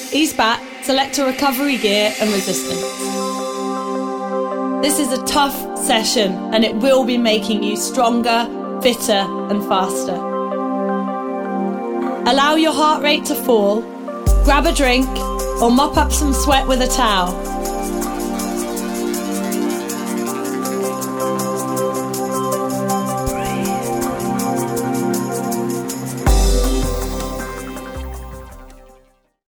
Ease back, select a recovery gear and resistance. This is a tough session and it will be making you stronger, fitter and faster. Allow your heart rate to fall, grab a drink or mop up some sweat with a towel.